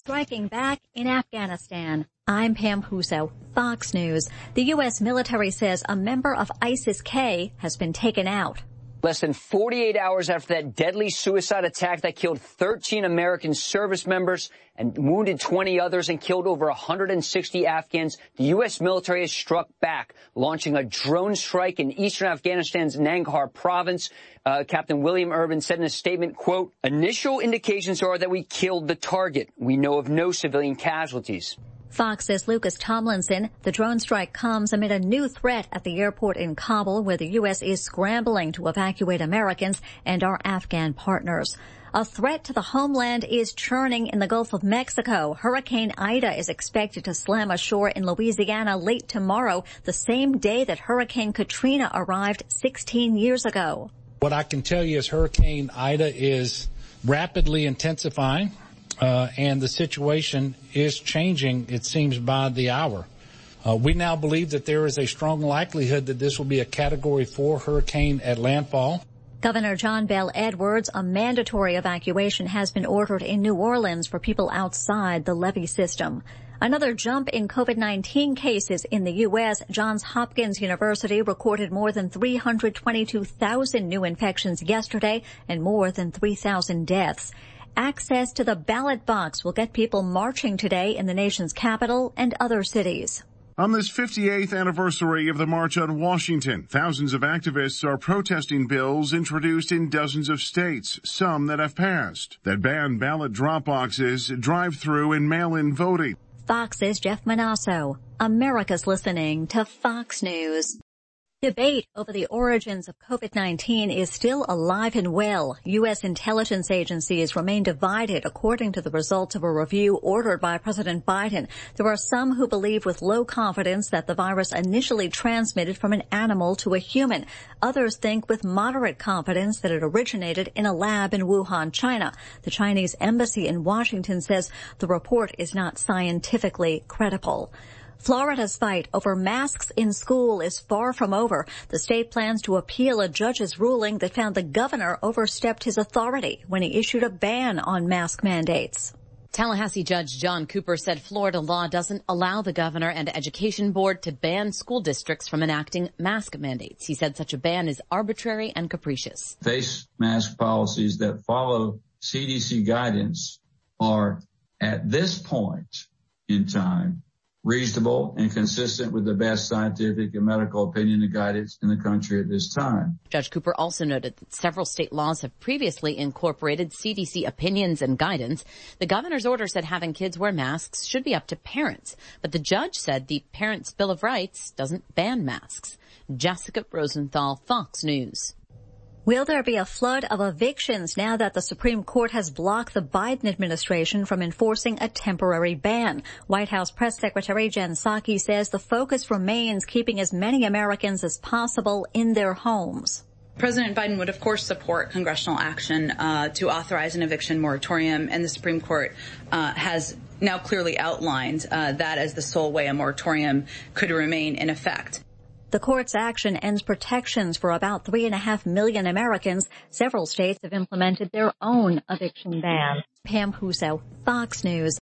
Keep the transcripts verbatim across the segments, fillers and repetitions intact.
Striking back in Afghanistan. I'm Pam Huso, Fox News. The U S military says a member of ISIS-K has been taken out. Less than forty-eight hours after that deadly suicide attack that killed thirteen American service members and wounded twenty others and killed over one hundred sixty Afghans, the U S military has struck back, launching a drone strike in eastern Afghanistan's Nangarhar province. Uh, Captain William Urban said in a statement, quote, "Initial indications are that we killed the target. We know of no civilian casualties." Fox's Lucas Tomlinson. The drone strike comes amid a new threat at the airport in Kabul, where the U S is scrambling to evacuate Americans and our Afghan partners. A threat to the homeland is churning in the Gulf of Mexico. Hurricane Ida is expected to slam ashore in Louisiana late tomorrow, the same day that Hurricane Katrina arrived sixteen years ago. What I can tell you is Hurricane Ida is rapidly intensifying. Uh, and the situation is changing, it seems, by the hour. Uh, we now believe that there is a strong likelihood that this will be a Category four hurricane at landfall. Governor John Bel Edwards, a mandatory evacuation has been ordered in New Orleans for people outside the levee system. Another jump in COVID nineteen cases in the U S. Johns Hopkins University recorded more than three hundred twenty-two thousand new infections yesterday and more than three thousand deaths. Access to the ballot box will get people marching today in the nation's capital and other cities. On this fifty-eighth anniversary of the March on Washington, thousands of activists are protesting bills introduced in dozens of states, some that have passed, that ban ballot drop boxes, drive-through, and mail-in voting. Fox's Jeff Manasso. America's listening to Fox News. Debate over the origins of COVID nineteen is still alive and well. U S intelligence agencies remain divided according to the results of a review ordered by President Biden. There are some who believe with low confidence that the virus initially transmitted from an animal to a human. Others think with moderate confidence that it originated in a lab in Wuhan, China. The Chinese embassy in Washington says the report is not scientifically credible. Florida's fight over masks in school is far from over. The state plans to appeal a judge's ruling that found the governor overstepped his authority when he issued a ban on mask mandates. Tallahassee Judge John Cooper said Florida law doesn't allow the governor and education board to ban school districts from enacting mask mandates. He said such a ban is arbitrary and capricious. Face mask policies that follow C D C guidance are, at this point in time, reasonable and consistent with the best scientific and medical opinion and guidance in the country at this time. Judge Cooper also noted that several state laws have previously incorporated C D C opinions and guidance. The governor's order said having kids wear masks should be up to parents, but the judge said the Parents' Bill of Rights doesn't ban masks. Jessica Rosenthal, Fox News. Will there be a flood of evictions now that the Supreme Court has blocked the Biden administration from enforcing a temporary ban? White House Press Secretary Jen Psaki says the focus remains keeping as many Americans as possible in their homes. President Biden would, of course, support congressional action uh, to authorize an eviction moratorium, and the Supreme Court uh, has now clearly outlined uh, that as the sole way a moratorium could remain in effect. The court's action ends protections for about three and a half million Americans. Several states have implemented their own eviction bans. Pam Huso, Fox News.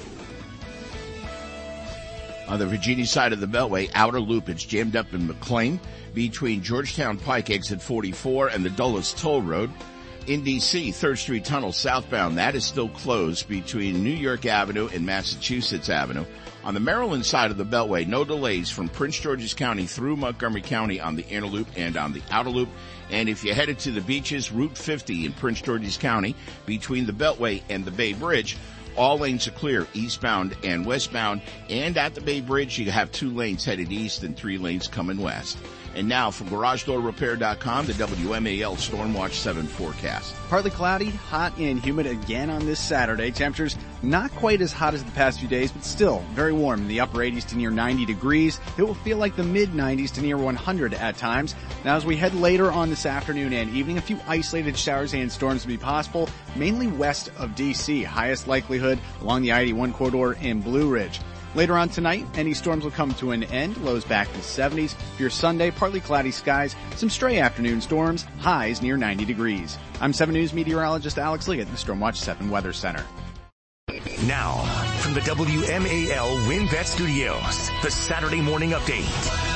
On the Virginia side of the Beltway, outer loop, it's jammed up in McLean between Georgetown Pike exit forty-four and the Dulles Toll Road. In D C, third Street Tunnel southbound, that is still closed between New York Avenue and Massachusetts Avenue. On the Maryland side of the Beltway, no delays from Prince George's County through Montgomery County on the inner loop and on the outer loop. And if you're headed to the beaches, Route fifty in Prince George's County between the Beltway and the Bay Bridge, all lanes are clear, eastbound and westbound. And at the Bay Bridge, you have two lanes headed east and three lanes coming west. And now from Garage Door Repair dot com, the W M A L Stormwatch seven forecast. Partly cloudy, hot and humid again on this Saturday. Temperatures not quite as hot as the past few days, but still very warm in the upper eighties to near ninety degrees. It will feel like the mid nineties to near one hundred at times. Now as we head later on this afternoon and evening, a few isolated showers and storms will be possible, mainly west of D C. Highest likelihood along the I eighty-one corridor in Blue Ridge. Later on tonight, any storms will come to an end, lows back to seventies. For your Sunday, partly cloudy skies, some stray afternoon storms, highs near ninety degrees. I'm seven News meteorologist Alex Liggett in the Stormwatch seven Weather Center. Now, from the W M A L WinBet Studios, the Saturday Morning Update.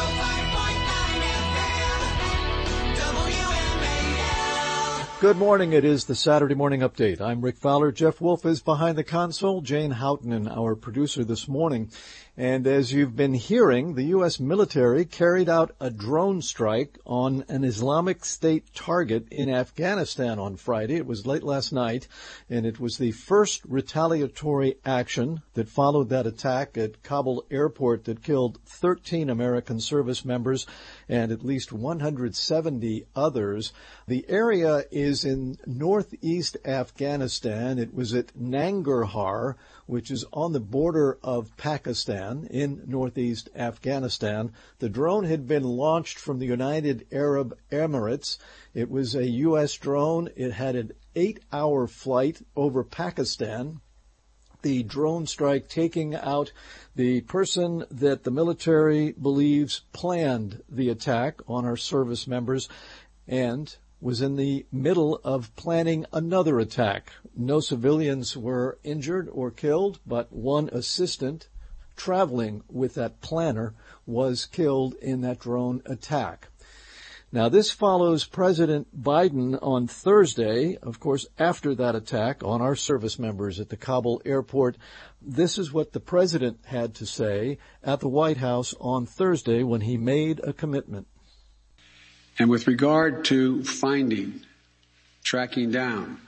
Good morning. It is the Saturday Morning Update. I'm Rick Fowler. Jeff Wolf is behind the console. Jane Houghton, our producer this morning. And as you've been hearing, the U S military carried out a drone strike on an Islamic State target in Afghanistan on Friday. It was late last night, and it was the first retaliatory action that followed that attack at Kabul airport that killed thirteen American service members and at least one hundred seventy others. The area is in northeast Afghanistan. It was at Nangarhar, which is on the border of Pakistan in northeast Afghanistan. The drone had been launched from the United Arab Emirates. It was a U S drone. It had an eight-hour flight over Pakistan. The drone strike taking out the person that the military believes planned the attack on our service members and was in the middle of planning another attack. No civilians were injured or killed, but one assistant traveling with that planner was killed in that drone attack. Now, this follows President Biden on Thursday, of course, after that attack on our service members at the Kabul airport. This is what the president had to say at the White House on Thursday when he made a commitment. And with regard to finding, tracking down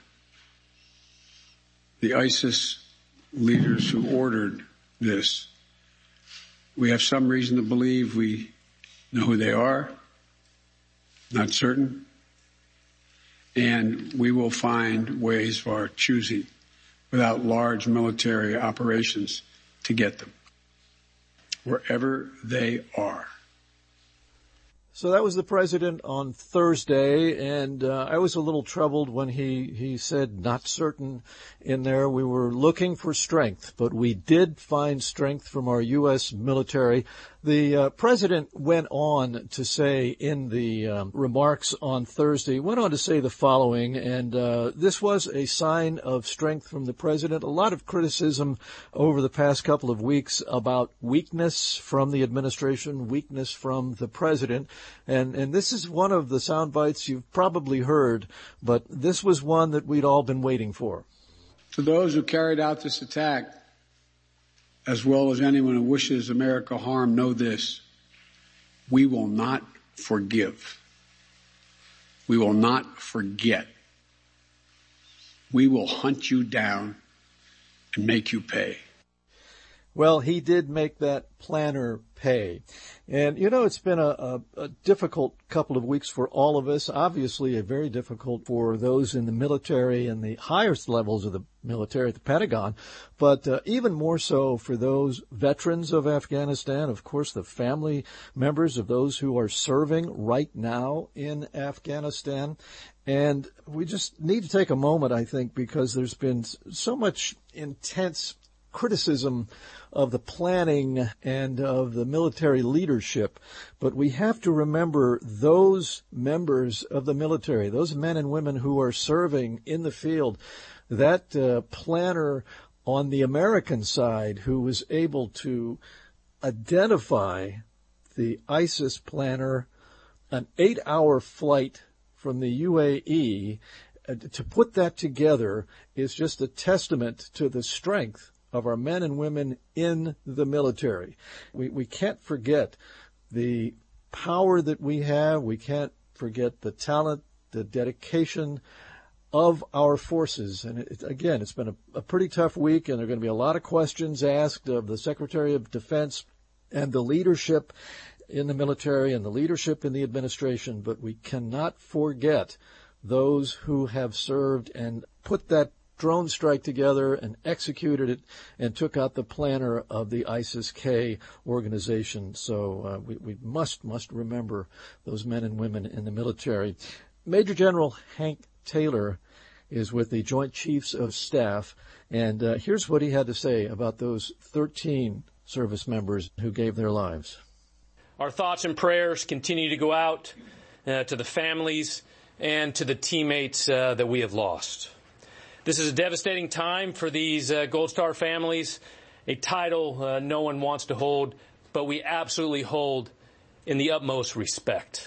the ISIS leaders who ordered this, we have some reason to believe we know who they are, not certain, and we will find ways of our choosing without large military operations to get them, wherever they are. So that was the president on Thursday, and uh, I was a little troubled when he, he said not certain in there. We were looking for strength, but we did find strength from our U S military. The uh, president went on to say in the um, remarks on Thursday, went on to say the following, and uh, this was a sign of strength from the president. A lot of criticism over the past couple of weeks about weakness from the administration, weakness from the president. And, and this is one of the sound bites you've probably heard, but this was one that we'd all been waiting for. To those who carried out this attack, as well as anyone who wishes America harm, know this: we will not forgive. We will not forget. We will hunt you down and make you pay. Well, he did make that planner pay. And, you know, it's been a, a, a difficult couple of weeks for all of us. Obviously, a very difficult for those in the military and the highest levels of the military at the Pentagon, but uh, even more so for those veterans of Afghanistan, of course, the family members of those who are serving right now in Afghanistan. And we just need to take a moment, I think, because there's been so much intense criticism of the planning and of the military leadership. But we have to remember those members of the military, those men and women who are serving in the field, that uh, planner on the American side who was able to identify the ISIS planner, an eight-hour flight from the U A E, uh, to put that together is just a testament to the strength of our men and women in the military. We, we can't forget the power that we have. We can't forget the talent, the dedication of our forces. And it, again, it's been a, a pretty tough week, and there are going to be a lot of questions asked of the Secretary of Defense and the leadership in the military and the leadership in the administration. But we cannot forget those who have served and put that drone strike together and executed it and took out the planner of the ISIS-K organization. So uh, we, we must, must remember those men and women in the military. Major General Hank Taylor is with the Joint Chiefs of Staff, and uh, here's what he had to say about those thirteen service members who gave their lives. Our thoughts and prayers continue to go out uh, to the families and to the teammates uh, that we have lost. This is a devastating time for these uh, Gold Star families, a title uh, no one wants to hold, but we absolutely hold in the utmost respect.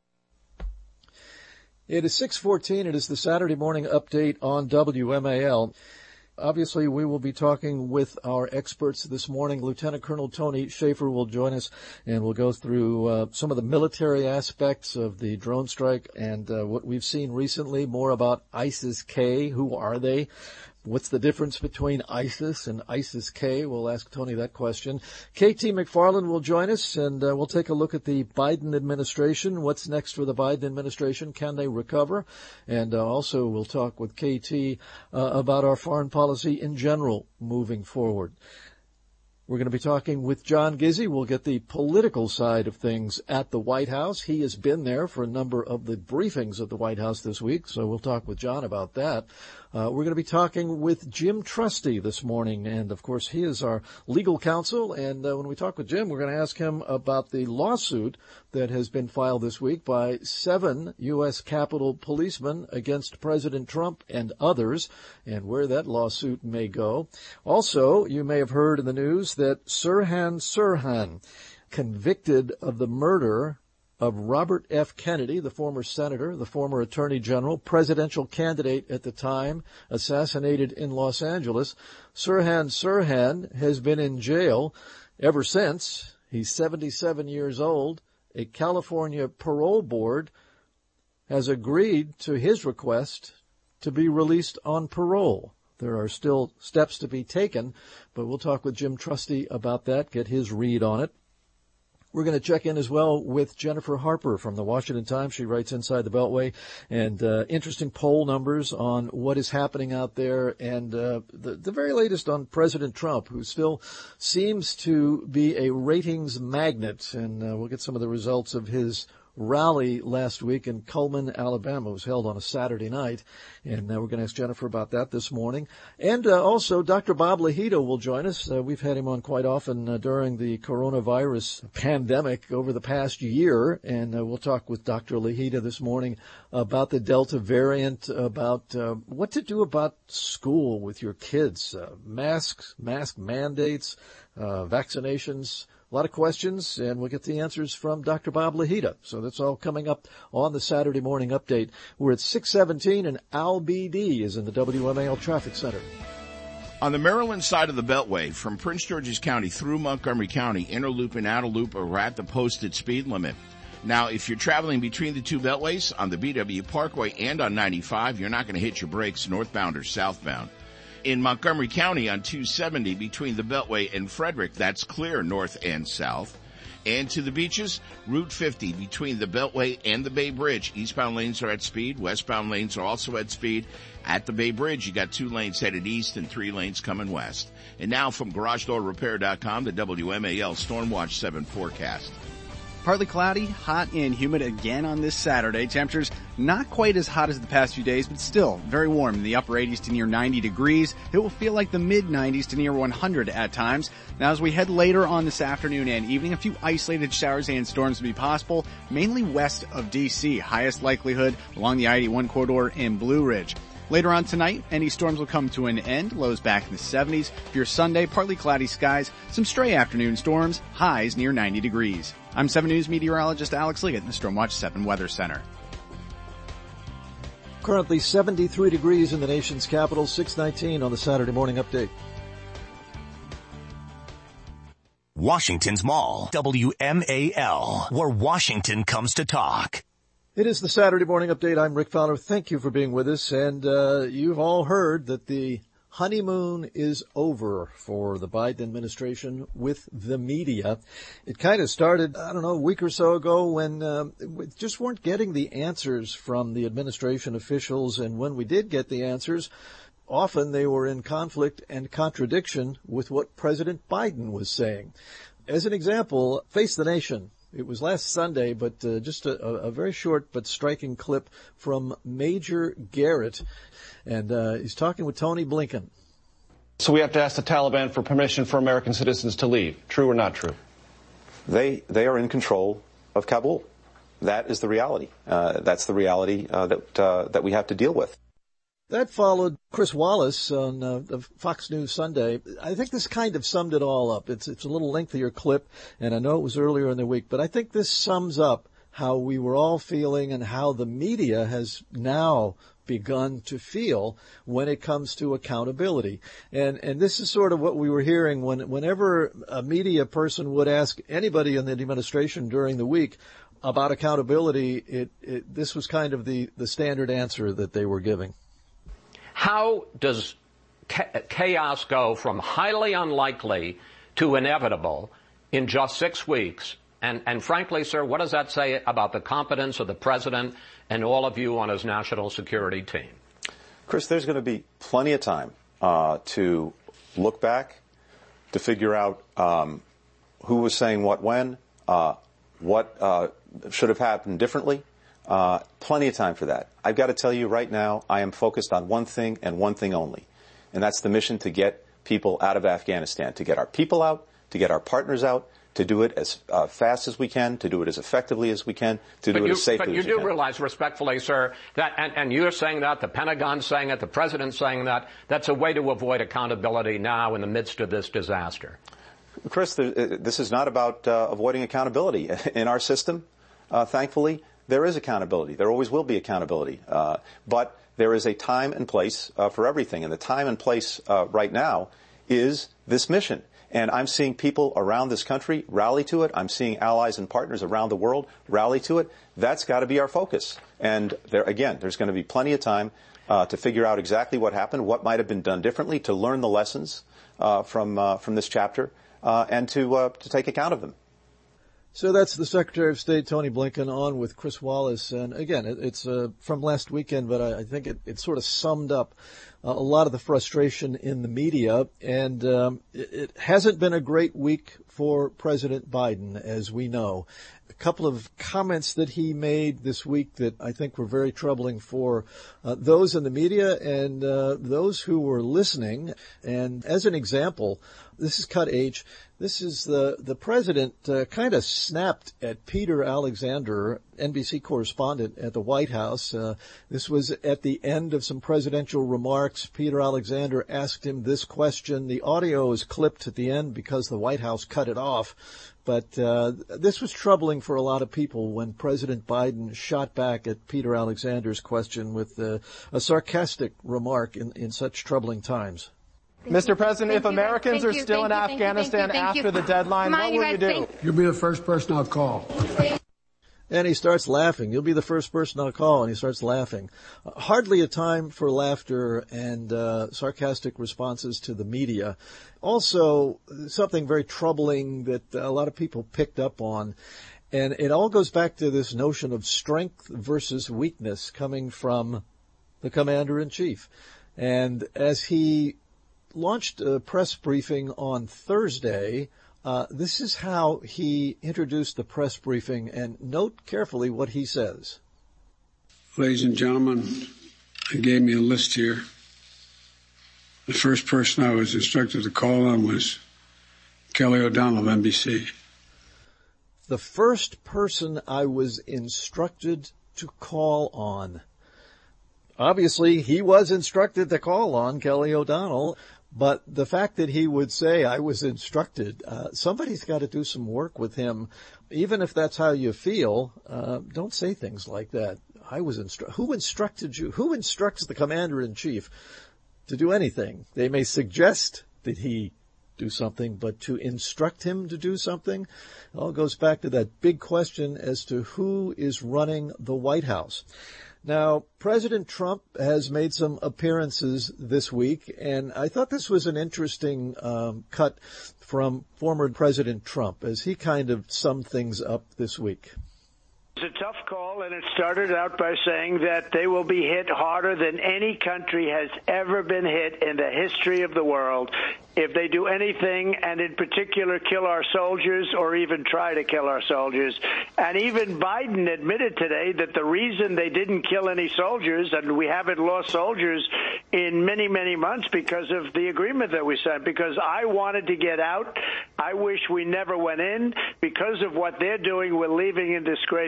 It is six fourteen. It is the Saturday morning update on W M A L. Obviously, we will be talking with our experts this morning. Lieutenant Colonel Tony Shaffer will join us, and we'll go through uh, some of the military aspects of the drone strike and uh, what we've seen recently, more about ISIS-K. Who are they? What's the difference between ISIS and ISIS-K? We'll ask Tony that question. K T McFarland will join us, and uh, we'll take a look at the Biden administration. What's next for the Biden administration? Can they recover? And uh, also we'll talk with K T uh, about our foreign policy in general moving forward. We're going to be talking with John Gizzi. We'll get the political side of things at the White House. He has been there for a number of the briefings at the White House this week, so we'll talk with John about that. Uh, we're going to be talking with Jim Trusty this morning, and of course he is our legal counsel. And uh, when we talk with Jim, we're going to ask him about the lawsuit that has been filed this week by seven U S Capitol policemen against President Trump and others, and where that lawsuit may go. Also, you may have heard in the news that Sirhan Sirhan, convicted of the murder of Robert F. Kennedy, the former senator, the former attorney general, presidential candidate at the time, assassinated in Los Angeles. Sirhan Sirhan has been in jail ever since. He's seventy-seven years old. A California parole board has agreed to his request to be released on parole. There are still steps to be taken, but we'll talk with Jim Trusty about that, get his read on it. We're going to check in as well with Jennifer Harper from the Washington Times. She writes Inside the Beltway, and uh, interesting poll numbers on what is happening out there, and uh, the, the very latest on President Trump, who still seems to be a ratings magnet, and uh, we'll get some of the results of his rally last week in Cullman, Alabama. It was held on a Saturday night, and uh, we're going to ask Jennifer about that this morning. And uh, also, Doctor Bob Lahito will join us. Uh, we've had him on quite often uh, during the coronavirus pandemic over the past year, and uh, we'll talk with Doctor Lahito this morning about the Delta variant, about uh, what to do about school with your kids, uh, masks, mask mandates, uh, vaccinations. A lot of questions, and we'll get the answers from Doctor Bob Lahita. So that's all coming up on the Saturday morning update. We're at six seventeen, and Al B D is in the W M A L Traffic Center. On the Maryland side of the Beltway, from Prince George's County through Montgomery County, inner loop and outer loop are at the posted speed limit. Now, if you're traveling between the two beltways on the B W Parkway and on ninety-five, you're not going to hit your brakes northbound or southbound. In Montgomery County on two seventy between the Beltway and Frederick, that's clear north and south. And to the beaches, Route fifty between the Beltway and the Bay Bridge. Eastbound lanes are at speed. Westbound lanes are also at speed. At the Bay Bridge, you got two lanes headed east and three lanes coming west. And now from Garage Door Repair dot com, the W M A L Stormwatch seven forecast. Partly cloudy, hot and humid again on this Saturday. Temperatures not quite as hot as the past few days, but still very warm in the upper eighties to near ninety degrees. It will feel like the mid nineties to near one hundred at times. Now as we head later on this afternoon and evening, a few isolated showers and storms will be possible, mainly west of D C. Highest likelihood along the I eighty-one corridor in Blue Ridge. Later on tonight, any storms will come to an end, lows back in the seventies. For your Sunday, partly cloudy skies, some stray afternoon storms, highs near ninety degrees. I'm seven News meteorologist Alex Liggett in the Stormwatch seven Weather Center. Currently seventy-three degrees in the nation's capital, six nineteen on the Saturday morning update. Washington's Mall, W M A L, where Washington comes to talk. It is the Saturday morning update. I'm Rick Fowler. Thank you for being with us. And uh, you've all heard that the honeymoon is over for the Biden administration with the media. It kind of started, I don't know, a week or so ago when uh, we just weren't getting the answers from the administration officials. And when we did get the answers, often they were in conflict and contradiction with what President Biden was saying. As an example, Face the Nation. It was last Sunday, but uh, just a, a very short but striking clip from Major Garrett. And uh, he's talking with Tony Blinken. So we have to ask the Taliban for permission for American citizens to leave. True or not true? They they are in control of Kabul. That is the reality. Uh, that's the reality uh, that uh, that we have to deal with. That followed Chris Wallace on uh, the Fox News Sunday. I think this kind of summed it all up. It's it's a little lengthier clip, and I know it was earlier in the week, but I think this sums up how we were all feeling and how the media has now begun to feel when it comes to accountability. And and this is sort of what we were hearing when whenever a media person would ask anybody in the administration during the week about accountability, it, it this was kind of the, the standard answer that they were giving. How does chaos go from highly unlikely to inevitable in just six weeks? And, and frankly, sir, what does that say about the competence of the president and all of you on his national security team? Chris, there's going to be plenty of time uh, to look back, to figure out um, who was saying what when, uh, what uh, should have happened differently. Uh, plenty of time for that. I've got to tell you right now, I am focused on one thing and one thing only, and that's the mission to get people out of Afghanistan, to get our people out, to get our partners out, to do it as uh, fast as we can, to do it as effectively as we can, to do but it you, as safely as we can. But you do realize, respectfully, sir, that, and, and you're saying that, the Pentagon's saying it, the President's saying that, that's a way to avoid accountability now in the midst of this disaster. Chris, this is not about uh, avoiding accountability. In our system, uh, thankfully, there is accountability. There always will be accountability. Uh, but there is a time and place uh, for everything. And the time and place uh, right now is this mission. And I'm seeing people around this country rally to it. I'm seeing allies and partners around the world rally to it. That's got to be our focus. And there, again, there's going to be plenty of time uh, to figure out exactly what happened, what might have been done differently, to learn the lessons uh, from uh, from this chapter, uh, and to uh, to take account of them. So that's the Secretary of State, Tony Blinken, on with Chris Wallace. And again, it, it's uh, from last weekend, but I, I think it, it sort of summed up uh, a lot of the frustration in the media. And um, it, it hasn't been a great week for President Biden, as we know. A couple of comments that he made this week that I think were very troubling for uh, those in the media and uh, those who were listening. And as an example, this is Cut H. This is the, the president uh, kind of snapped at Peter Alexander, N B C correspondent at the White House. Uh, this was at the end of some presidential remarks. Peter Alexander asked him this question. The audio is clipped at the end because the White House cut it off. But uh, this was troubling for a lot of people when President Biden shot back at Peter Alexander's question with uh, a sarcastic remark in, in such troubling times. Thank Mister President, if Americans are still in Afghanistan after the deadline, what will you do? You'll be the first person I'll call. And he starts laughing. You'll be the first person I'll call, and he starts laughing. Uh, hardly a time for laughter and uh, sarcastic responses to the media. Also, something very troubling that a lot of people picked up on, and it all goes back to this notion of strength versus weakness coming from the Commander-in-Chief. And as he launched a press briefing on Thursday, Uh, this is how he introduced the press briefing, and note carefully what he says. Ladies and gentlemen, he gave me a list here. The first person I was instructed to call on was Kelly O'Donnell of N B C. The first person I was instructed to call on. Obviously, he was instructed to call on Kelly O'Donnell. But the fact that he would say, I was instructed, uh, somebody's got to do some work with him. Even if that's how you feel, uh, don't say things like that. I was instructed. Who instructed you? Who instructs the Commander-in-Chief to do anything? They may suggest that he do something, but to instruct him to do something, it all goes back to that big question as to who is running the White House. Now, President Trump has made some appearances this week, and I thought this was an interesting um, cut from former President Trump as he kind of summed things up this week. It's a tough call, and it started out by saying that they will be hit harder than any country has ever been hit in the history of the world if they do anything, and in particular kill our soldiers or even try to kill our soldiers. And even Biden admitted today that the reason they didn't kill any soldiers, and we haven't lost soldiers in many, many months because of the agreement that we signed, because I wanted to get out. I wish we never went in. Because of what they're doing, we're leaving in disgrace.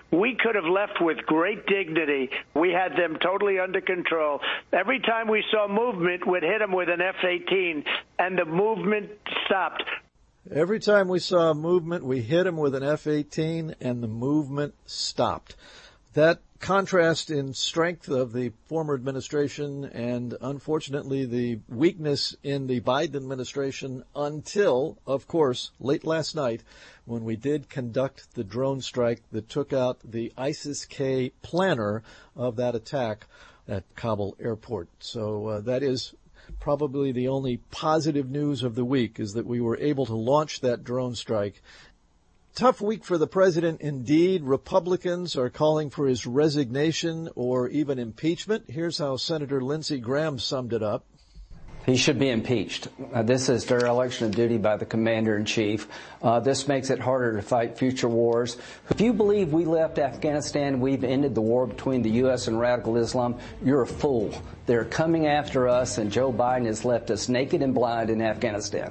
we could have left with great dignity. We had them totally under control. Every time we saw movement, we'd hit them with an F eighteen, and the movement stopped. Every time we saw a movement, we hit them with an F eighteen, and the movement stopped. That contrast in strength of the former administration and, unfortunately, the weakness in the Biden administration until, of course, late last night when we did conduct the drone strike that took out the ISIS-K planner of that attack at Kabul airport. So uh, that is probably the only positive news of the week, is that we were able to launch that drone strike. Tough week for the president indeed. Republicans are calling for his resignation or even impeachment. Here's how Senator Lindsey Graham summed it up. He should be impeached. Uh, this is dereliction of duty by the commander-in-chief. Uh, this makes it harder to fight future wars. If you believe we left Afghanistan, we've ended the war between the U S and radical Islam, you're a fool. They're coming after us, and Joe Biden has left us naked and blind in Afghanistan.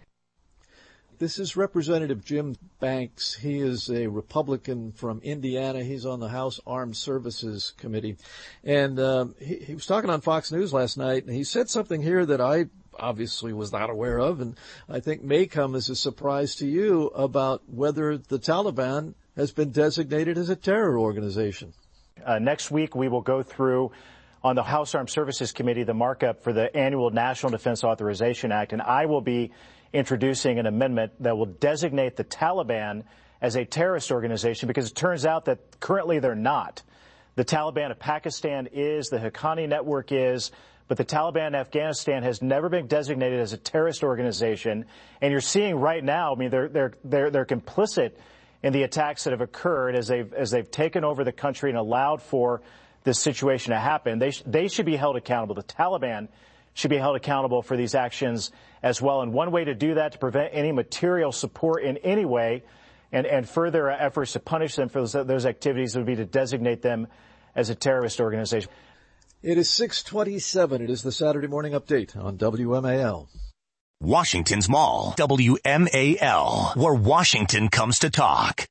This is Representative Jim Banks. He is a Republican from Indiana. He's on the House Armed Services Committee. And uh, he, he was talking on Fox News last night, and he said something here that I obviously was not aware of, and I think may come as a surprise to you, about whether the Taliban has been designated as a terror organization. Uh, next week, we will go through on the House Armed Services Committee the markup for the annual National Defense Authorization Act, and I will be introducing an amendment that will designate the Taliban as a terrorist organization, because it turns out that currently they're not. The Taliban of Pakistan is, the Haqqani Network is, but the Taliban in Afghanistan has never been designated as a terrorist organization. And you're seeing right now, I mean, they're they're they're they're complicit in the attacks that have occurred as they've as they've taken over the country and allowed for this situation to happen. They sh- they should be held accountable. The Taliban should be held accountable for these actions as well. And one way to do that, to prevent any material support in any way and, and further efforts to punish them for those, those activities, would be to designate them as a terrorist organization. It is six twenty-seven. It is the Saturday Morning Update on W M A L. Washington's Mall, W M A L, where Washington comes to talk.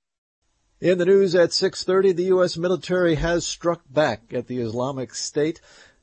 In the news at six thirty, the U S military has struck back at the Islamic State.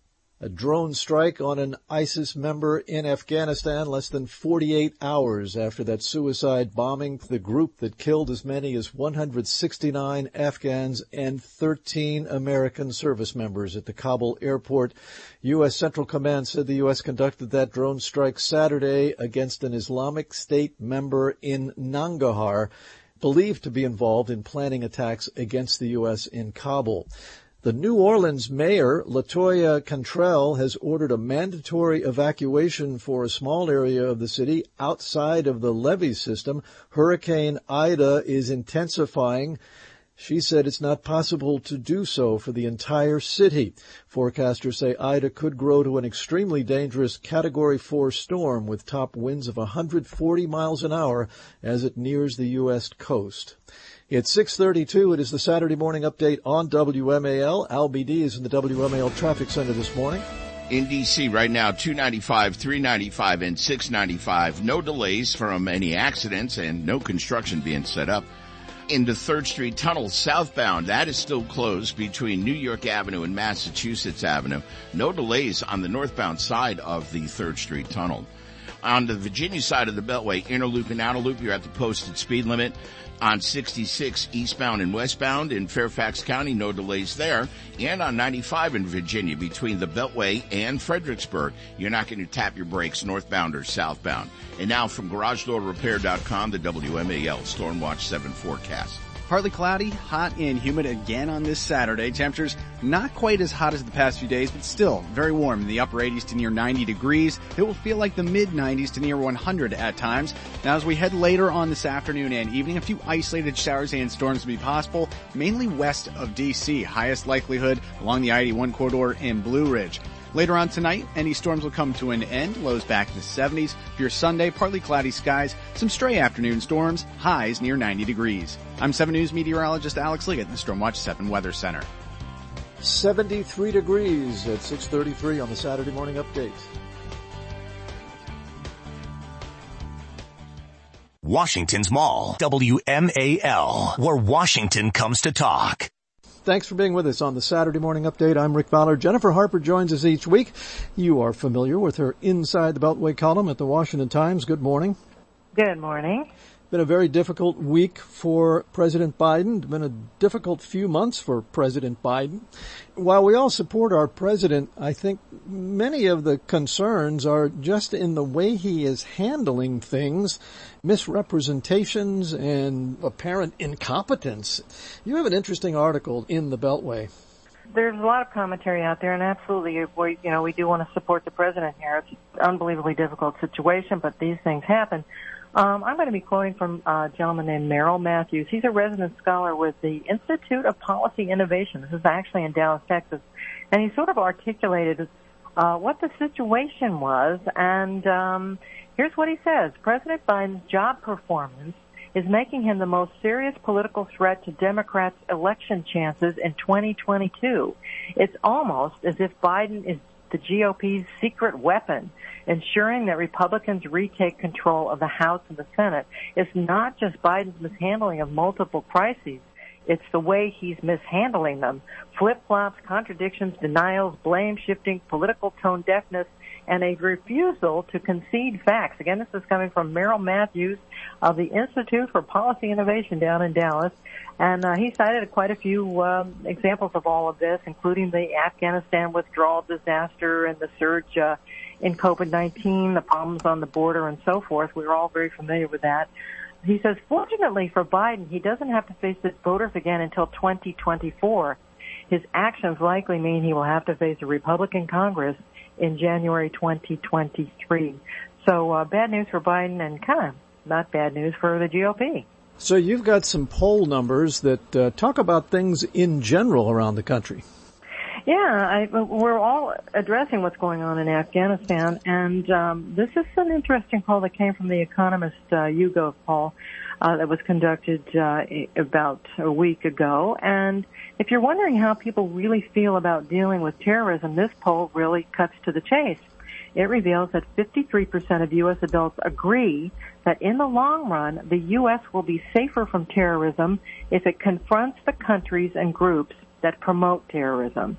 A drone strike on an ISIS member in Afghanistan less than forty-eight hours after that suicide bombing, the group that killed as many as one hundred sixty-nine Afghans and thirteen American service members at the Kabul airport. U S. Central Command said the U S conducted that drone strike Saturday against an Islamic State member in Nangarhar, believed to be involved in planning attacks against the U S in Kabul. The New Orleans mayor, LaToya Cantrell, has ordered a mandatory evacuation for a small area of the city outside of the levee system. Hurricane Ida is intensifying. She said it's not possible to do so for the entire city. Forecasters say Ida could grow to an extremely dangerous Category four storm with top winds of one hundred forty miles an hour as it nears the U S coast. It's six thirty-two. It is the Saturday Morning Update on W M A L. Al B D is in the W M A L Traffic Center this morning. In D C right now, two ninety-five, three ninety-five, and six ninety-five. No delays from any accidents and no construction being set up. Into third Street Tunnel southbound, that is still closed between New York Avenue and Massachusetts Avenue. No delays on the northbound side of the third Street Tunnel. On the Virginia side of the Beltway, inner loop and outer loop, you're at the posted speed limit. On sixty-six eastbound and westbound in Fairfax County, no delays there. And on ninety-five in Virginia between the Beltway and Fredericksburg, you're not going to tap your brakes northbound or southbound. And now from Garage Door Repair dot com, the W M A L Stormwatch seven forecast. Partly cloudy, hot and humid again on this Saturday. Temperatures not quite as hot as the past few days, but still very warm in the upper eighties to near ninety degrees. It will feel like the mid nineties to near one hundred at times. Now as we head later on this afternoon and evening, a few isolated showers and storms will be possible, mainly west of D C. Highest likelihood along the I eighty-one corridor in Blue Ridge. Later on tonight, any storms will come to an end, lows back in the seventies. For your Sunday, partly cloudy skies, some stray afternoon storms, highs near ninety degrees. I'm seven News meteorologist Alex Liggett in the Stormwatch seven Weather Center. seventy-three degrees at six thirty-three on the Saturday Morning Update. Washington's Mall, W M A L, where Washington comes to talk. Thanks for being with us on the Saturday Morning Update. I'm Rick Fowler. Jennifer Harper joins us each week. You are familiar with her Inside the Beltway column at the Washington Times. Good morning. Good morning. Been a very difficult week for President Biden. It's been a difficult few months for President Biden. While we all support our president, I think many of the concerns are just in the way he is handling things, misrepresentations and apparent incompetence. You have an interesting article in the Beltway. There's a lot of commentary out there, and absolutely, we, you know, we do want to support the president here. It's an unbelievably difficult situation, but these things happen. Um, I'm going to be quoting from a gentleman named Merrill Matthews. He's a resident scholar with the Institute of Policy Innovation. This is actually in Dallas, Texas. And he sort of articulated uh, what the situation was. And um, here's what he says. President Biden's job performance is making him the most serious political threat to Democrats' election chances in twenty twenty-two. It's almost as if Biden is the G O P's secret weapon, ensuring that Republicans retake control of the House and the Senate. It's not just Biden's mishandling of multiple crises. It's the way he's mishandling them. Flip-flops, contradictions, denials, blame-shifting, political tone deafness, and a refusal to concede facts. Again, this is coming from Merrill Matthews of the Institute for Policy Innovation down in Dallas. And uh, he cited quite a few um, examples of all of this, including the Afghanistan withdrawal disaster and the surge uh, in COVID nineteen, the problems on the border, and so forth. We're all very familiar with that. He says, fortunately for Biden, he doesn't have to face his voters again until twenty twenty-four. His actions likely mean he will have to face a Republican Congress in January twenty twenty-three. So uh, bad news for Biden, and kind of not bad news for the G O P. So you've got some poll numbers that uh, talk about things in general around the country. Yeah, I, we're all addressing what's going on in Afghanistan, and um, this is an interesting poll that came from the Economist uh, YouGov poll uh, that was conducted uh, about a week ago. And if you're wondering how people really feel about dealing with terrorism, this poll really cuts to the chase. It reveals that fifty-three percent of U S adults agree that in the long run, the U S will be safer from terrorism if it confronts the countries and groups that promote terrorism.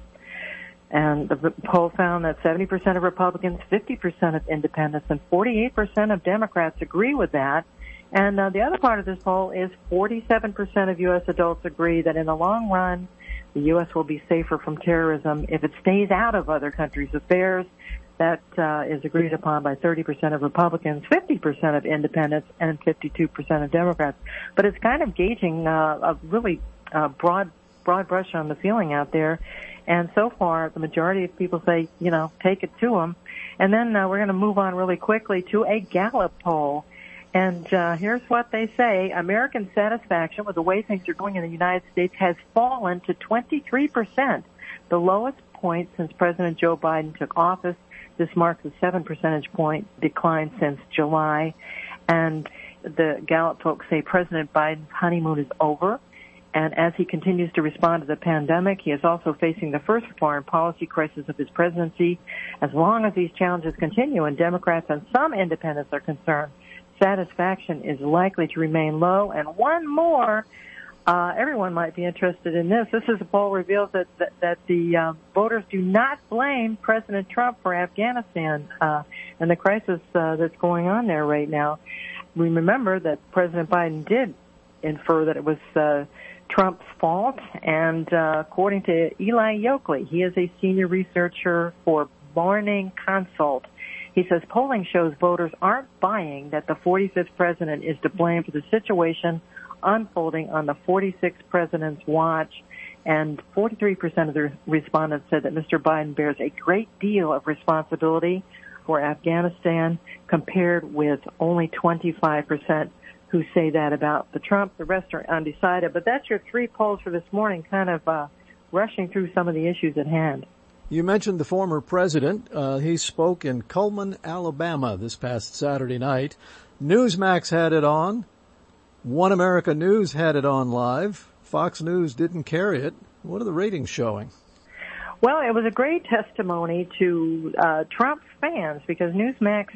And the poll found that seventy percent of Republicans, fifty percent of independents, and forty-eight percent of Democrats agree with that. And uh, the other part of this poll is forty-seven percent of U S adults agree that in the long run, the U S will be safer from terrorism if it stays out of other countries' affairs. That uh, is agreed upon by thirty percent of Republicans, fifty percent of independents, and fifty-two percent of Democrats. But it's kind of gauging uh, a really uh, broad broad brush on the feeling out there. And so far, the majority of people say, you know, take it to them. And then uh, we're going to move on really quickly to a Gallup poll. And uh, here's what they say. American satisfaction with the way things are going in the United States has fallen to twenty-three percent, the lowest point since President Joe Biden took office. This marks a seven percentage point decline since July. And the Gallup folks say President Biden's honeymoon is over. And as he continues to respond to the pandemic, he is also facing the first foreign policy crisis of his presidency. As long as these challenges continue and Democrats and some independents are concerned, satisfaction is likely to remain low. And one more, uh, everyone might be interested in this. This is a poll reveals that that, that the uh, voters do not blame President Trump for Afghanistan uh, and the crisis uh, that's going on there right now. We remember that President Biden did infer that it was uh, Trump's fault, and uh, according to Eli Yoakley, he is a senior researcher for Morning Consult. He says polling shows voters aren't buying that the forty-fifth president is to blame for the situation unfolding on the forty-sixth president's watch, and forty-three percent of the respondents said that Mister Biden bears a great deal of responsibility for Afghanistan, compared with only twenty-five percent who say that about the Trump. The rest are undecided. But that's your three polls for this morning, kind of uh, rushing through some of the issues at hand. You mentioned the former president. Uh, he spoke in Cullman, Alabama this past Saturday night. Newsmax had it on. One America News had it on live. Fox News didn't carry it. What are the ratings showing? Well, it was a great testimony to uh, Trump's fans, because Newsmax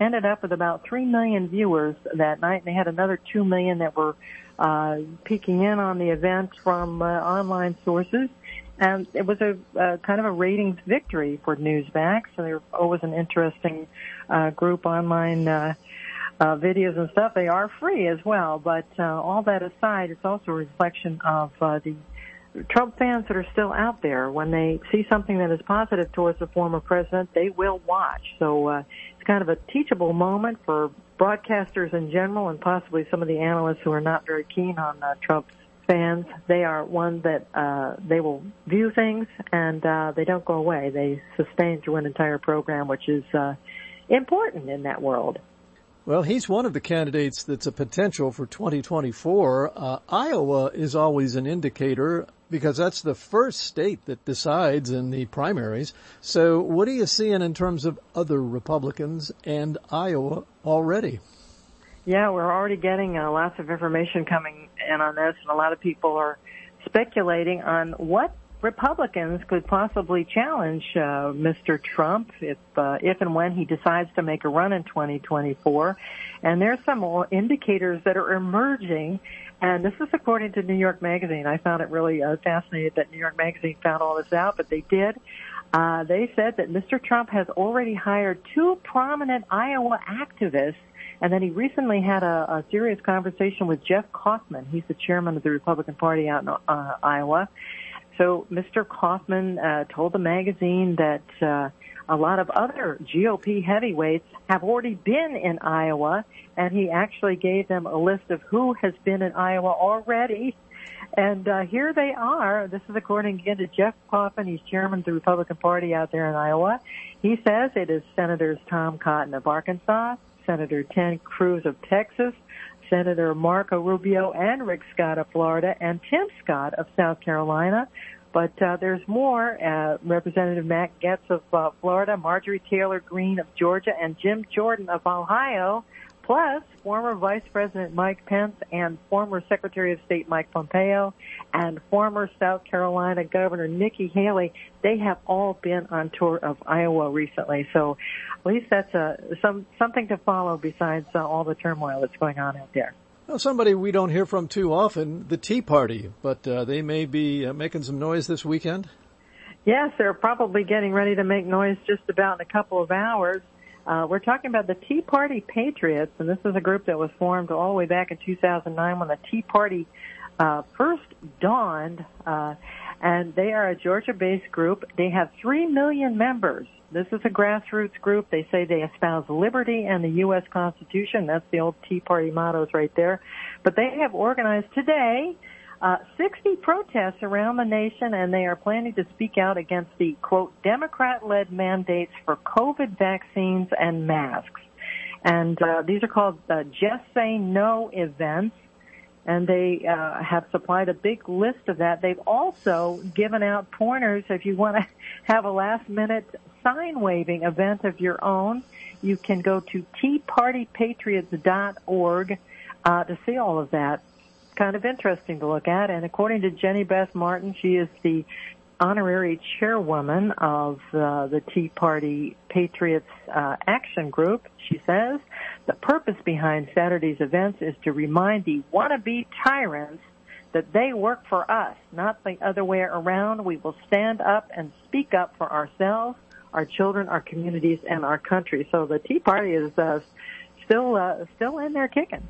ended up with about three million viewers that night, and they had another two million that were uh, peeking in on the event from uh, online sources. And it was a uh, kind of a ratings victory for Newsmax. So they're always an interesting uh, group online uh, uh, videos and stuff. They are free as well. But uh, all that aside, it's also a reflection of uh, the Trump fans that are still out there. When they see something that is positive towards the former president, they will watch. So uh, it's kind of a teachable moment for broadcasters in general and possibly some of the analysts who are not very keen on uh, Trump's fans. They are one that uh, they will view things and uh, they don't go away. They sustain through an entire program, which is uh, important in that world. Well, he's one of the candidates that's a potential for twenty twenty-four. Uh, Iowa is always an indicator because that's the first state that decides in the primaries. So what are you seeing in terms of other Republicans and Iowa already? Yeah, we're already getting uh, lots of information coming in on this, and a lot of people are speculating on what Republicans could possibly challenge uh, Mister Trump if uh, if and when he decides to make a run in twenty twenty-four. And there's some more indicators that are emerging, and this is according to New York Magazine. I found it really uh, fascinating that New York Magazine found all this out, but they did. Uh, they said that Mister Trump has already hired two prominent Iowa activists, and then he recently had a, a serious conversation with Jeff Kaufman. He's the chairman of the Republican Party out in uh, Iowa. So Mister Kaufman uh, told the magazine that uh, a lot of other G O P heavyweights have already been in Iowa, and he actually gave them a list of who has been in Iowa already. And uh, here they are. This is according again to Jeff Kaufman. He's chairman of the Republican Party out there in Iowa. He says it is Senators Tom Cotton of Arkansas, Senator Ted Cruz of Texas, Senator Marco Rubio and Rick Scott of Florida, and Tim Scott of South Carolina. But uh, there's more. Uh, Representative Matt Gaetz of uh, Florida, Marjorie Taylor Greene of Georgia, and Jim Jordan of Ohio, plus former Vice President Mike Pence and former Secretary of State Mike Pompeo and former South Carolina Governor Nikki Haley. They have all been on tour of Iowa recently. So at least that's uh, some something to follow besides uh, all the turmoil that's going on out there. Well, somebody we don't hear from too often, the Tea Party, but uh, they may be uh, making some noise this weekend. Yes, they're probably getting ready to make noise just about in a couple of hours. Uh, we're talking about the Tea Party Patriots, and this is a group that was formed all the way back in two thousand nine when the Tea Party uh, first dawned, uh, and they are a Georgia-based group. They have three million members. This is a grassroots group. They say they espouse liberty and the U S Constitution. That's the old Tea Party mottos right there. But they have organized today uh, sixty protests around the nation, and they are planning to speak out against the, quote, Democrat-led mandates for COVID vaccines and masks. And uh, these are called uh, Just Say No events, and they uh, have supplied a big list of that. They've also given out pointers if you want to have a last-minute sign-waving event of your own. You can go to tea party patriots dot org uh, to see all of that. Kind of interesting to look at. And according to Jenny Beth Martin, she is the honorary chairwoman of uh, the Tea Party Patriots uh, Action Group. She says the purpose behind Saturday's events is to remind the wannabe tyrants that they work for us, not the other way around. We will stand up and speak up for ourselves, our children, our communities, and our country. So the Tea Party is uh, still uh, still in there kicking.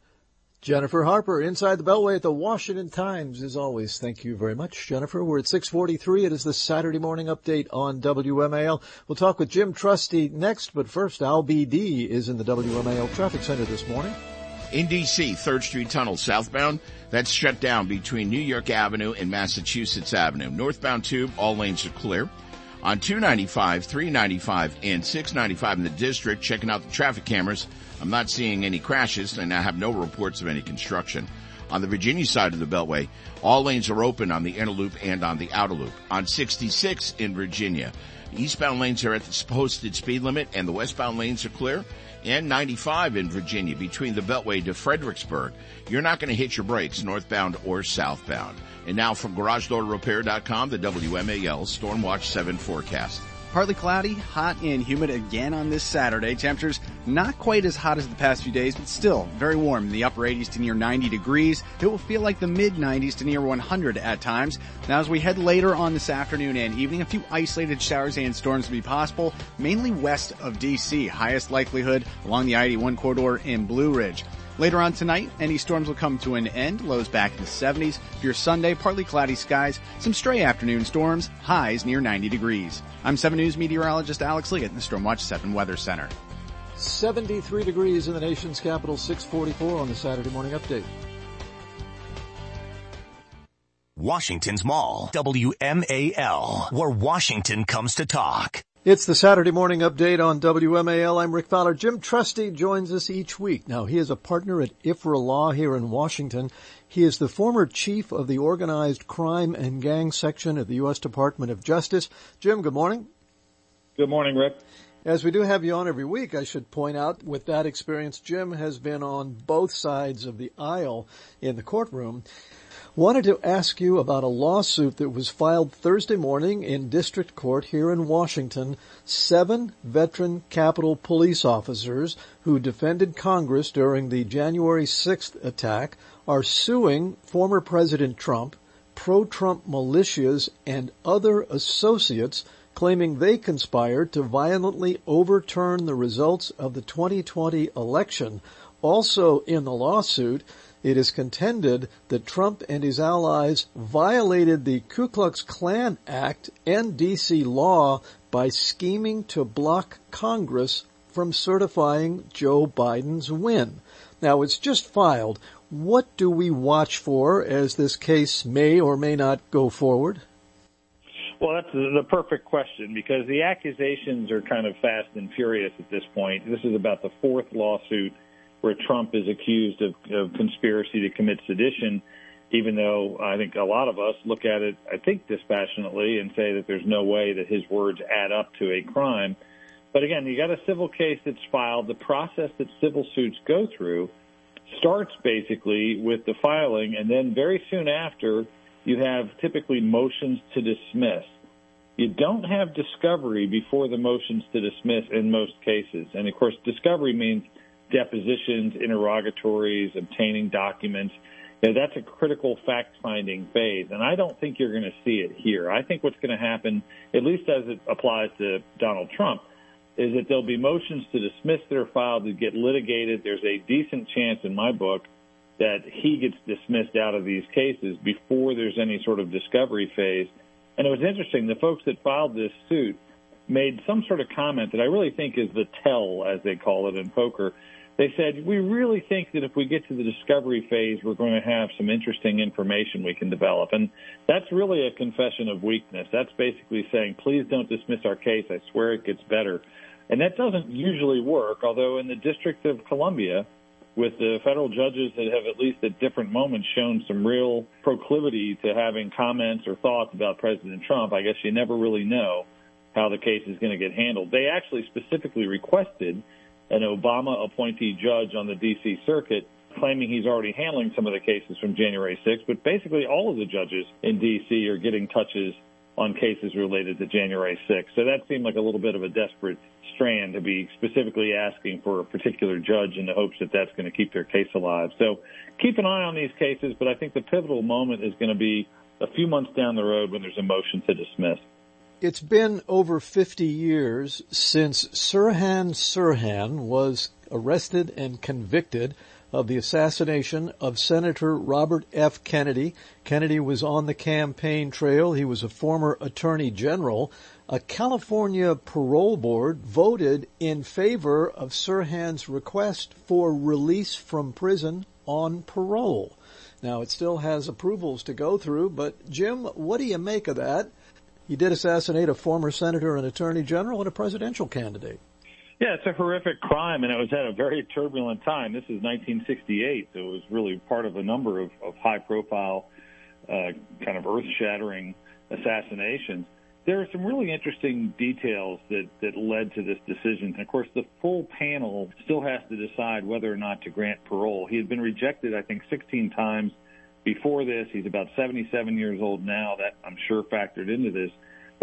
Jennifer Harper, inside the Beltway at the Washington Times, as always. Thank you very much, Jennifer. We're at six forty-three. It is the Saturday morning update on W M A L. We'll talk with Jim Trusty next, but first, Al B D is in the W M A L Traffic Center this morning. In D C, third Street Tunnel southbound, that's shut down between New York Avenue and Massachusetts Avenue. Northbound tube, all lanes are clear. On two ninety-five, three ninety-five, and six ninety-five in the district, checking out the traffic cameras, I'm not seeing any crashes, and I have no reports of any construction. On the Virginia side of the Beltway, all lanes are open on the inner loop and on the outer loop. On sixty-six in Virginia, eastbound lanes are at the posted speed limit, and the westbound lanes are clear. And ninety-five in Virginia, between the Beltway to Fredericksburg, you're not going to hit your brakes northbound or southbound. And now from Garage Door Repair dot com, the W M A L Storm Watch seven forecast. Partly cloudy, hot and humid again on this Saturday. Temperatures not quite as hot as the past few days, but still very warm in the upper eighties to near ninety degrees. It will feel like the mid nineties to near one hundred at times. Now as we head later on this afternoon and evening, a few isolated showers and storms will be possible, mainly west of D C. Highest likelihood along the I eighty-one corridor in Blue Ridge. Later on tonight, any storms will come to an end, lows back in the seventies. For your Sunday, partly cloudy skies, some stray afternoon storms, highs near ninety degrees. I'm seven News meteorologist Alex Liggett in the Stormwatch seven Weather Center. seventy-three degrees in the nation's capital, six forty-four on the Saturday Morning Update. Washington's Mall, W M A L, where Washington comes to talk. It's the Saturday Morning Update on W M A L. I'm Rick Fowler. Jim Trusty joins us each week. Now, he is a partner at I F R A Law here in Washington. He is the former chief of the Organized Crime and Gang Section of the U S Department of Justice. Jim, good morning. Good morning, Rick. As we do have you on every week, I should point out, with that experience, Jim has been on both sides of the aisle in the courtroom. Wanted to ask you about a lawsuit that was filed Thursday morning in district court here in Washington. Seven veteran Capitol police officers who defended Congress during the January sixth attack are suing former President Trump, pro-Trump militias, and other associates, claiming they conspired to violently overturn the results of the twenty twenty election. Also in the lawsuit, it is contended that Trump and his allies violated the Ku Klux Klan Act and D C law by scheming to block Congress from certifying Joe Biden's win. Now, it's just filed. What do we watch for as this case may or may not go forward? Well, that's the perfect question, because the accusations are kind of fast and furious at this point. This is about the fourth lawsuit where Trump is accused of, of conspiracy to commit sedition, even though I think a lot of us look at it, I think, dispassionately and say that there's no way that his words add up to a crime. But again, you got a civil case that's filed. The process that civil suits go through starts basically with the filing, and then very soon after, you have typically motions to dismiss. You don't have discovery before the motions to dismiss in most cases. And of course, discovery means depositions, interrogatories, obtaining documents. You know, that's a critical fact-finding phase, and I don't think you're going to see it here. I think what's going to happen, at least as it applies to Donald Trump, is that there'll be motions to dismiss that are filed that get litigated. There's a decent chance in my book that he gets dismissed out of these cases before there's any sort of discovery phase. And it was interesting, the folks that filed this suit made some sort of comment that I really think is the tell, as they call it in poker. They said, we really think that if we get to the discovery phase, we're going to have some interesting information we can develop. And that's really a confession of weakness. That's basically saying, please don't dismiss our case. I swear it gets better. And that doesn't usually work, although in the District of Columbia, with the federal judges that have at least at different moments shown some real proclivity to having comments or thoughts about President Trump, I guess you never really know how the case is going to get handled. They actually specifically requested an Obama appointee judge on the D C circuit, claiming he's already handling some of the cases from January sixth, but basically all of the judges in D C are getting touches on cases related to January sixth. So that seemed like a little bit of a desperate strand to be specifically asking for a particular judge in the hopes that that's going to keep their case alive. So keep an eye on these cases, but I think the pivotal moment is going to be a few months down the road when there's a motion to dismiss. It's been over fifty years since Sirhan Sirhan was arrested and convicted of the assassination of Senator Robert F. Kennedy. Kennedy was on the campaign trail. He was a former attorney general. A California parole board voted in favor of Sirhan's request for release from prison on parole. Now, it still has approvals to go through, but Jim, what do you make of that? He did assassinate a former senator, an attorney general, and a presidential candidate. Yeah, it's a horrific crime, and it was at a very turbulent time. This is nineteen sixty-eight, so it was really part of a number of, of high-profile, uh, kind of earth-shattering assassinations. There are some really interesting details that, that led to this decision. And, of course, the full panel still has to decide whether or not to grant parole. He had been rejected, I think, sixteen times before this. He's about seventy-seven years old now. That, I'm sure, factored into this.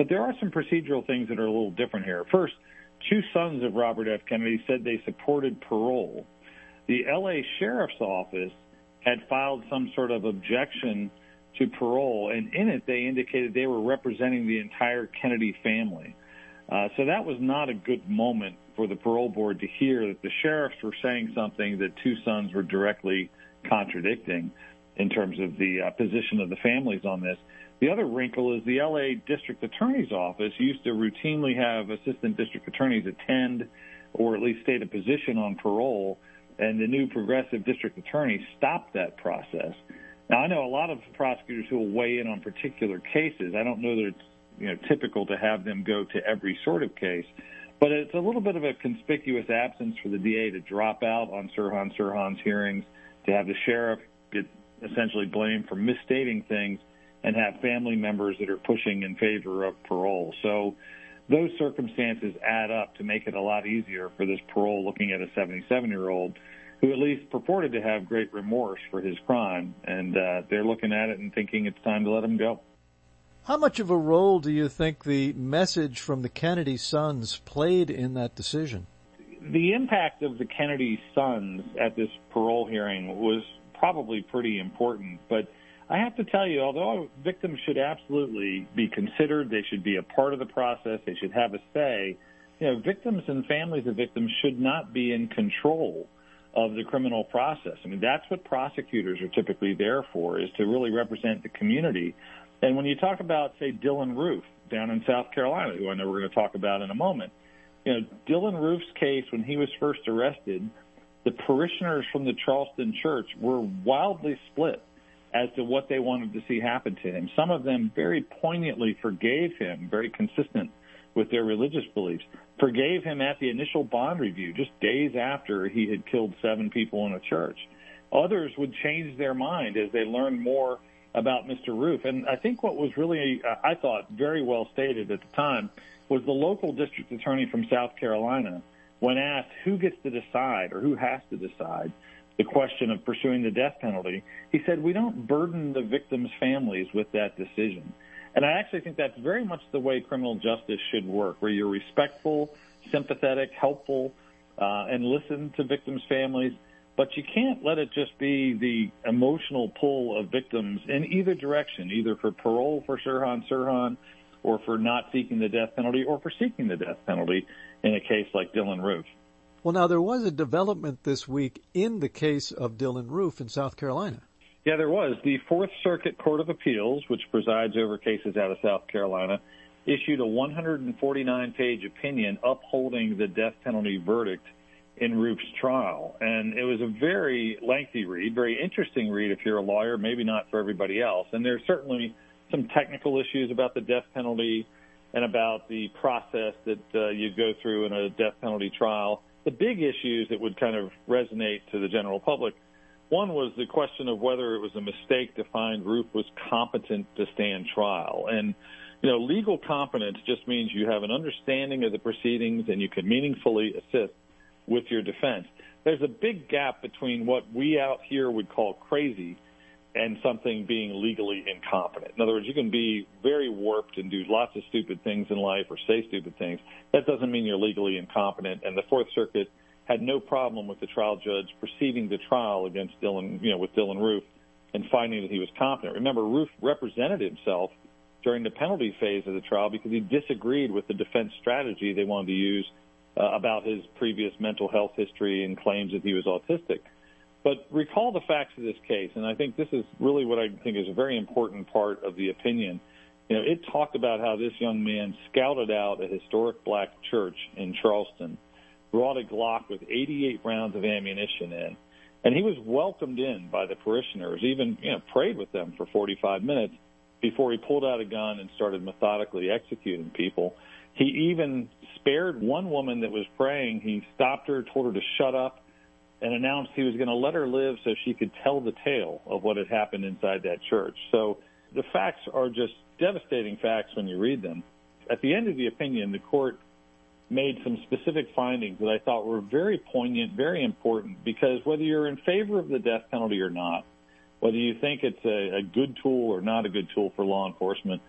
But there are some procedural things that are a little different here. First, two sons of Robert F. Kennedy said they supported parole. The L A Sheriff's Office had filed some sort of objection to parole, and in it they indicated they were representing the entire Kennedy family. Uh, so that was not a good moment for the parole board to hear that the sheriffs were saying something that two sons were directly contradicting in terms of the uh, position of the families on this. The other wrinkle is the L A District Attorney's Office used to routinely have assistant district attorneys attend or at least state a position on parole, and the new progressive district attorney stopped that process. Now, I know a lot of prosecutors who will weigh in on particular cases. I don't know that it's you know typical to have them go to every sort of case, but it's a little bit of a conspicuous absence for the D A to drop out on Sirhan Sirhan's hearings, to have the sheriff get essentially blamed for misstating things, and have family members that are pushing in favor of parole. So those circumstances add up to make it a lot easier for this parole looking at a seventy-seven-year-old who at least purported to have great remorse for his crime, and uh, they're looking at it and thinking it's time to let him go. How much of a role do you think the message from the Kennedy sons played in that decision? The impact of the Kennedy sons at this parole hearing was probably pretty important, but I have to tell you, although victims should absolutely be considered, they should be a part of the process, they should have a say, you know, victims and families of victims should not be in control of the criminal process. I mean, that's what prosecutors are typically there for, is to really represent the community. And when you talk about, say, Dylan Roof down in South Carolina, who I know we're going to talk about in a moment, you know, Dylan Roof's case, when he was first arrested, the parishioners from the Charleston church were wildly split as to what they wanted to see happen to him. Some of them very poignantly forgave him, very consistent with their religious beliefs, forgave him at the initial bond review just days after he had killed seven people in a church. Others would change their mind as they learned more about Mister Roof. And I think what was really, uh, I thought, very well stated at the time was the local district attorney from South Carolina, when asked who gets to decide or who has to decide the question of pursuing the death penalty, he said, we don't burden the victims' families with that decision. And I actually think that's very much the way criminal justice should work, where you're respectful, sympathetic, helpful, uh, and listen to victims' families. But you can't let it just be the emotional pull of victims in either direction, either for parole for Sirhan Sirhan or for not seeking the death penalty or for seeking the death penalty in a case like Dylan Roof. Well, now, there was a development this week in the case of Dylan Roof in South Carolina. Yeah, there was. The Fourth Circuit Court of Appeals, which presides over cases out of South Carolina, issued a one hundred forty-nine page opinion upholding the death penalty verdict in Roof's trial. And it was a very lengthy read, very interesting read if you're a lawyer, maybe not for everybody else. And there's certainly some technical issues about the death penalty and about the process that uh, you go through in a death penalty trial. The big issues that would kind of resonate to the general public, one was the question of whether it was a mistake to find Roof was competent to stand trial. And, you know, legal competence just means you have an understanding of the proceedings and you can meaningfully assist with your defense. There's a big gap between what we out here would call crazy and something being legally incompetent. In other words, you can be very warped and do lots of stupid things in life or say stupid things. That doesn't mean you're legally incompetent. And the Fourth Circuit had no problem with the trial judge proceeding to trial against Dylan, you know, with Dylan Roof and finding that he was competent. Remember, Roof represented himself during the penalty phase of the trial because he disagreed with the defense strategy they wanted to use uh, about his previous mental health history and claims that he was autistic. But recall the facts of this case, and I think this is really what I think is a very important part of the opinion. You know, it talked about how this young man scouted out a historic black church in Charleston, brought a Glock with eighty-eight rounds of ammunition in, and he was welcomed in by the parishioners, even, you know, prayed with them for forty-five minutes before he pulled out a gun and started methodically executing people. He even spared one woman that was praying. He stopped her, told her to shut up, and announced he was going to let her live so she could tell the tale of what had happened inside that church. So the facts are just devastating facts when you read them. At the end of the opinion, the court made some specific findings that I thought were very poignant, very important, because whether you're in favor of the death penalty or not, whether you think it's a, a good tool or not a good tool for law enforcement,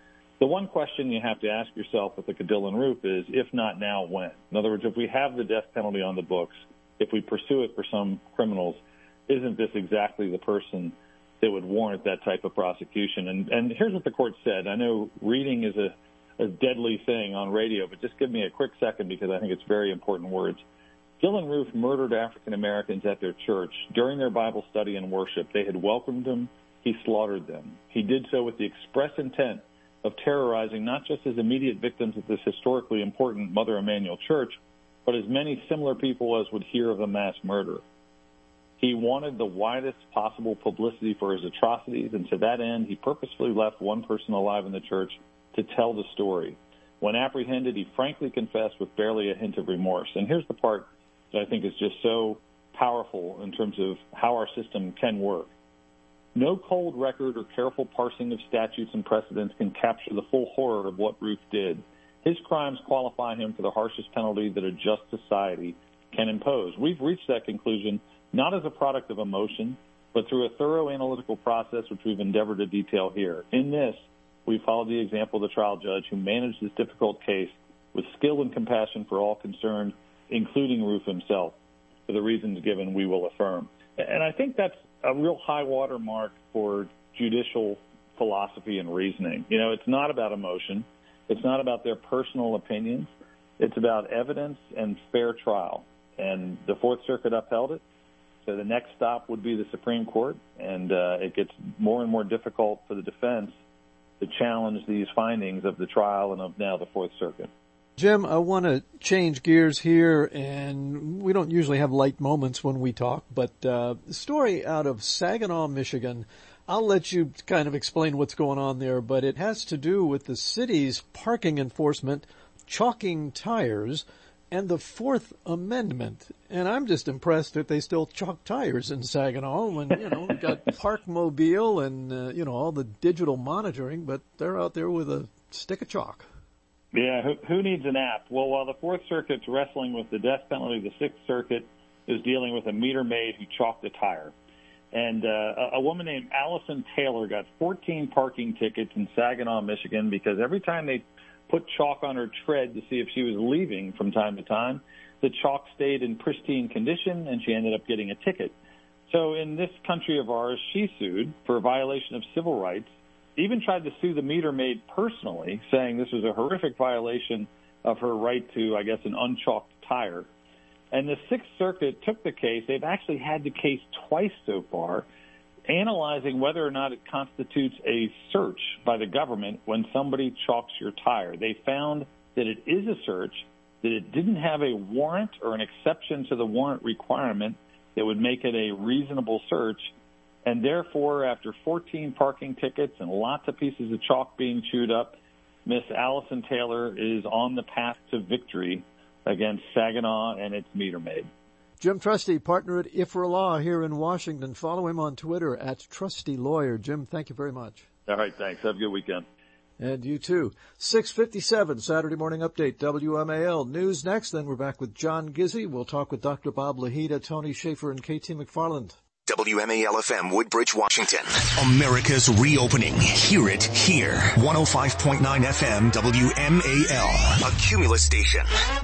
The one question you have to ask yourself with the Cadillon Roof is, if not now, when? In other words, if we have the death penalty on the books, if we pursue it for some criminals, isn't this exactly the person that would warrant that type of prosecution? And, and here's what the court said. I know reading is a, a deadly thing on radio, but just give me a quick second because I think it's very important words. Dylann Roof murdered African Americans at their church. During their Bible study and worship, they had welcomed him. He slaughtered them. He did so with the express intent of terrorizing not just his immediate victims at this historically important Mother Emanuel Church, but as many similar people as would hear of the mass murder. He wanted the widest possible publicity for his atrocities, and to that end, he purposefully left one person alive in the church to tell the story. When apprehended, he frankly confessed with barely a hint of remorse. And here's the part that I think is just so powerful in terms of how our system can work. No cold record or careful parsing of statutes and precedents can capture the full horror of what Roof did. His crimes qualify him for the harshest penalty that a just society can impose. We've reached that conclusion not as a product of emotion, but through a thorough analytical process which we've endeavored to detail here. In this, we followed the example of the trial judge who managed this difficult case with skill and compassion for all concerned, including Roof himself. For the reasons given, we will affirm. And I think that's a real high water mark for judicial philosophy and reasoning. You know, it's not about emotion. It's not about their personal opinions. It's about evidence and fair trial. And the Fourth Circuit upheld it. So the next stop would be the Supreme Court, and uh, it gets more and more difficult for the defense to challenge these findings of the trial and of now the Fourth Circuit. Jim, I want to change gears here, and we don't usually have light moments when we talk, but uh, the story out of Saginaw, Michigan, I'll let you kind of explain what's going on there, but it has to do with the city's parking enforcement chalking tires and the Fourth Amendment. And I'm just impressed that they still chalk tires in Saginaw when, you know, we've got Parkmobile and, uh, you know, all the digital monitoring, but they're out there with a stick of chalk. Yeah, who, who needs an app? Well, while the Fourth Circuit's wrestling with the death penalty, the Sixth Circuit is dealing with a meter maid who chalked a tire. And uh, a, a woman named Allison Taylor got fourteen parking tickets in Saginaw, Michigan, because every time they put chalk on her tread to see if she was leaving from time to time, the chalk stayed in pristine condition, and she ended up getting a ticket. So in this country of ours, she sued for a violation of civil rights, even tried to sue the meter maid personally, saying this was a horrific violation of her right to, I guess, an unchalked tire. And the Sixth Circuit took the case. They've actually had the case twice so far, analyzing whether or not it constitutes a search by the government when somebody chalks your tire. They found that it is a search, that it didn't have a warrant or an exception to the warrant requirement that would make it a reasonable search. And therefore, after fourteen parking tickets and lots of pieces of chalk being chewed up, Miss Allison Taylor is on the path to victory against Saginaw and its meter maid. Jim Trusty, partner at I F R A Law here in Washington. Follow him on Twitter at Trusty Lawyer. Jim, thank you very much. All right, thanks. Have a good weekend. And you too. six fifty-seven, Saturday Morning Update, W M A L. News next, then we're back with John Gizzi. We'll talk with Doctor Bob Lahida, Tony Schaefer, and K T McFarland. W M A L F M, Woodbridge, Washington. America's reopening. Hear it here. one oh five point nine F M, W M A L. A Cumulus station.